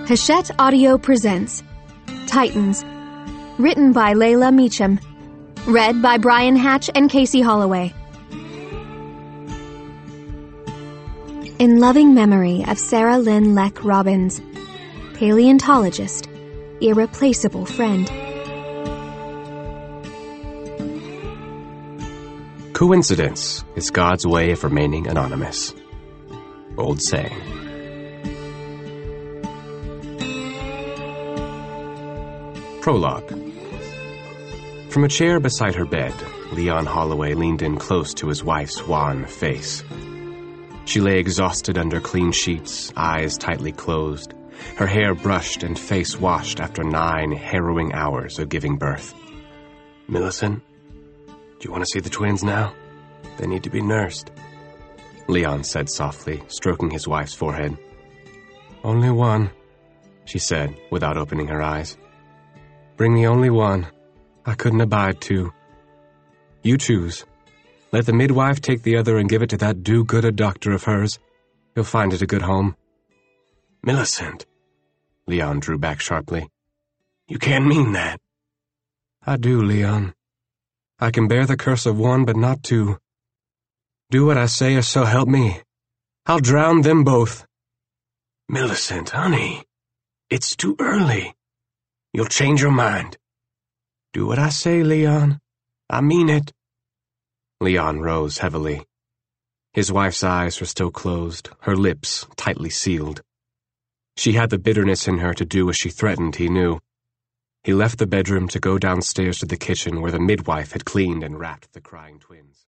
Hachette Audio presents Titans, written by Layla Meacham, read by Brian Hatch and Casey Holloway. In loving memory of Sarah Lynn Leck Robbins, paleontologist, irreplaceable friend. Coincidence is God's way of remaining anonymous. Old saying. Prologue. From a chair beside her bed, Leon Holloway leaned in close to his wife's wan face. She lay exhausted under clean sheets, eyes tightly closed, her hair brushed and face washed after 9 harrowing hours of giving birth. "Millicent, do you want to see the twins now? They need to be nursed," Leon said softly, stroking his wife's forehead. "Only one," she said, without opening her eyes. "Bring me only one. I couldn't abide 2. You choose. Let the midwife take the other and give it to that do-gooder doctor of hers. He'll find it a good home." "Millicent," Leon drew back sharply. "You can't mean that." "I do, Leon. I can bear the curse of 1, but not 2. Do what I say or so help me. I'll drown them both." "Millicent, honey, it's too early. You'll change your mind." "Do what I say, Leon. I mean it." Leon rose heavily. His wife's eyes were still closed, her lips tightly sealed. She had the bitterness in her to do as she threatened, he knew. He left the bedroom to go downstairs to the kitchen where the midwife had cleaned and wrapped the crying twins.